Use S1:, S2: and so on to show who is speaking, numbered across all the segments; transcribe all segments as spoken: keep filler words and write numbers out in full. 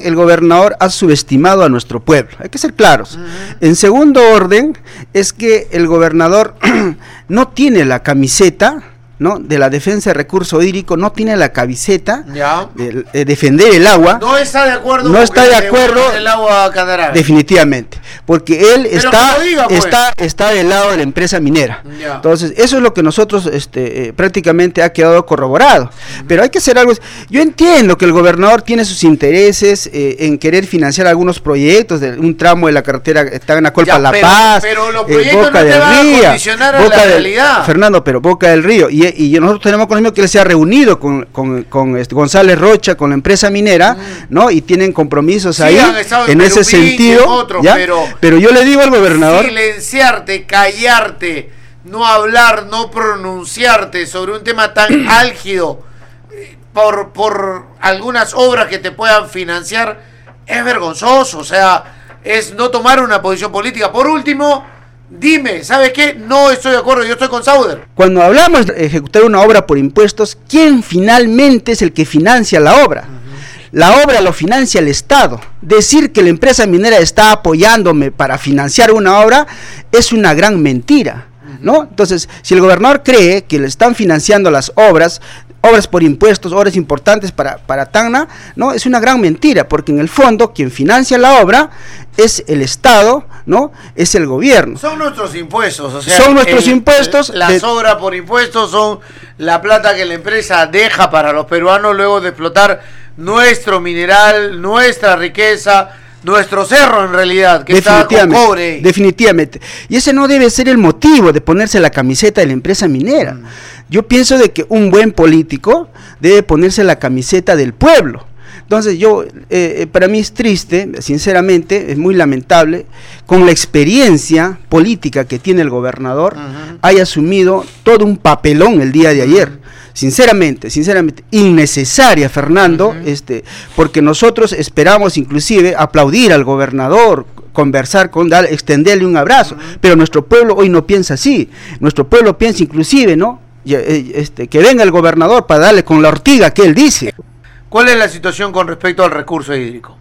S1: el gobernador ha subestimado a nuestro pueblo, hay que ser claros. Uh-huh. En segundo orden, es que el gobernador no tiene la camiseta, ¿no?, de la defensa del recurso hídrico, no tiene la camiseta
S2: ya.
S1: de, de defender el agua.
S2: No está de acuerdo.
S1: No está de acuerdo.
S2: El agua Candarave.
S1: Definitivamente, porque él está,
S2: diga, pues.
S1: está, está del lado de la empresa minera.
S2: Ya.
S1: Entonces, eso es lo que nosotros, este, eh, prácticamente ha quedado corroborado. Uh-huh. Pero hay que hacer algo. Yo entiendo que el gobernador tiene sus intereses eh, en querer financiar algunos proyectos, de un tramo de la carretera Tacna Colpa La Paz,
S2: pero los
S1: eh, Boca
S2: no
S1: del
S2: Río,
S1: Río,
S2: Boca
S1: del,
S2: realidad.
S1: Fernando, pero Boca del Río, y, y nosotros tenemos conocimiento que él se ha reunido con, con, con este González Rocha, con la empresa minera, mm. ¿no? Y tienen compromisos sí, ahí, en, en ese sentido,
S2: otros,
S1: ¿ya?
S2: Pero,
S1: pero yo le digo al gobernador,
S2: silenciarte, callarte, no hablar, no pronunciarte sobre un tema tan álgido por, por algunas obras que te puedan financiar, es vergonzoso, o sea, es no tomar una posición política. Por último, dime, ¿sabes qué? No estoy de acuerdo, yo estoy con Sauder.
S1: Cuando hablamos de ejecutar una obra por impuestos, ¿quién finalmente es el que financia la obra? Uh-huh. La obra lo financia el Estado. Decir que la empresa minera está apoyándome para financiar una obra es una gran mentira, ¿no? Entonces, si el gobernador cree que le están financiando las obras, obras por impuestos, obras importantes para, para Tacna, ¿no? Es una gran mentira, porque en el fondo quien financia la obra es el Estado, ¿no? Es el gobierno.
S2: Son nuestros impuestos, o sea,
S1: son nuestros
S2: el,
S1: impuestos.
S2: El, las de, obras por impuestos son la plata que la empresa deja para los peruanos luego de explotar nuestro mineral, nuestra riqueza, nuestro cerro en realidad, que está con cobre.
S1: Definitivamente. Y ese no debe ser el motivo de ponerse la camiseta de la empresa minera. Mm. Yo pienso de que un buen político debe ponerse la camiseta del pueblo. Entonces yo, eh, para mí es triste, sinceramente, es muy lamentable, con la experiencia política que tiene el gobernador, uh-huh. haya asumido todo un papelón el día de ayer. Uh-huh. Sinceramente, sinceramente, innecesaria, Fernando, uh-huh. este, porque nosotros esperamos inclusive aplaudir al gobernador, conversar con él, extenderle un abrazo, uh-huh. pero nuestro pueblo hoy no piensa así, nuestro pueblo piensa inclusive, ¿no? Este, que venga el gobernador para darle con la ortiga que él dice.
S2: ¿Cuál es la situación con respecto al recurso hídrico?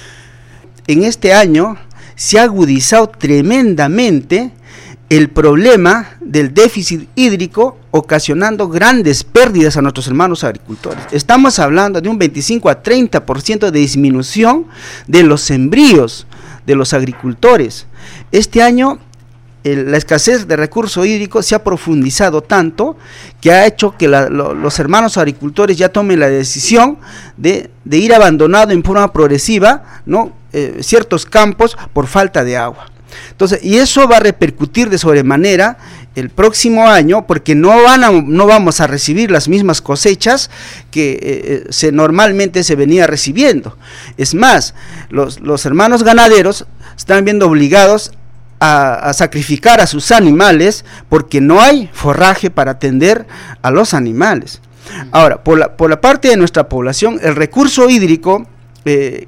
S1: En este año se ha agudizado tremendamente el problema del déficit hídrico, ocasionando grandes pérdidas a nuestros hermanos agricultores. Estamos hablando de un veinticinco a treinta por ciento de disminución de los sembríos de los agricultores. Este año El, la escasez de recurso hídrico se ha profundizado tanto que ha hecho que la, lo, los hermanos agricultores ya tomen la decisión de, de ir abandonando en forma progresiva, ¿no? eh, ciertos campos por falta de agua. Entonces, y eso va a repercutir de sobremanera el próximo año, porque no van a, no vamos a recibir las mismas cosechas que eh, se normalmente se venía recibiendo. Es más, los, los hermanos ganaderos están viendo obligados A, a sacrificar a sus animales porque no hay forraje para atender a los animales. Ahora, por la, por la parte de nuestra población, el recurso hídrico eh,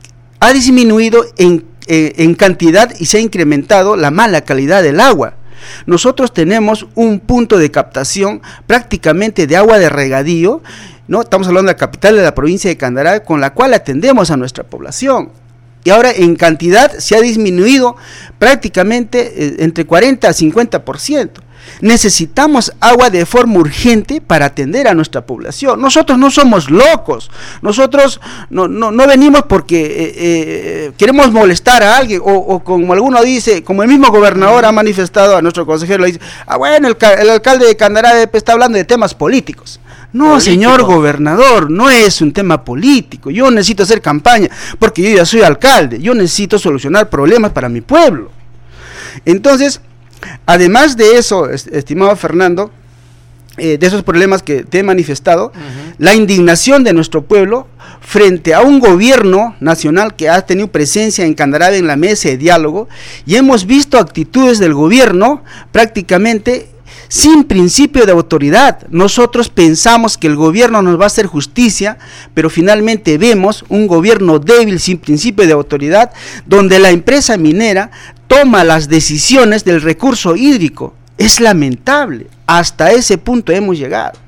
S1: ha disminuido en, eh, en cantidad y se ha incrementado la mala calidad del agua. Nosotros tenemos un punto de captación prácticamente de agua de regadío, ¿no? Estamos hablando de la capital de la provincia de Candarave, con la cual atendemos a nuestra población. Y ahora en cantidad se ha disminuido prácticamente eh, entre cuarenta a cincuenta por ciento. Necesitamos agua de forma urgente para atender a nuestra población. Nosotros no somos locos, nosotros no, no, no venimos porque eh, eh, queremos molestar a alguien, o, o como alguno dice, como el mismo gobernador ha manifestado a nuestro consejero, le dice, ah bueno, el, el alcalde de Candarave está hablando de temas políticos. No, político. Señor gobernador, no es un tema político. Yo necesito hacer campaña porque yo ya soy alcalde. Yo necesito solucionar problemas para mi pueblo. Entonces, además de eso, estimado Fernando, eh, de esos problemas que te he manifestado, uh-huh. la indignación de nuestro pueblo frente a un gobierno nacional que ha tenido presencia en Candarave en la mesa de diálogo, y hemos visto actitudes del gobierno prácticamente sin principio de autoridad. Nosotros pensamos que el gobierno nos va a hacer justicia, pero finalmente vemos un gobierno débil, sin principio de autoridad, donde la empresa minera toma las decisiones del recurso hídrico. Es lamentable, hasta ese punto hemos llegado.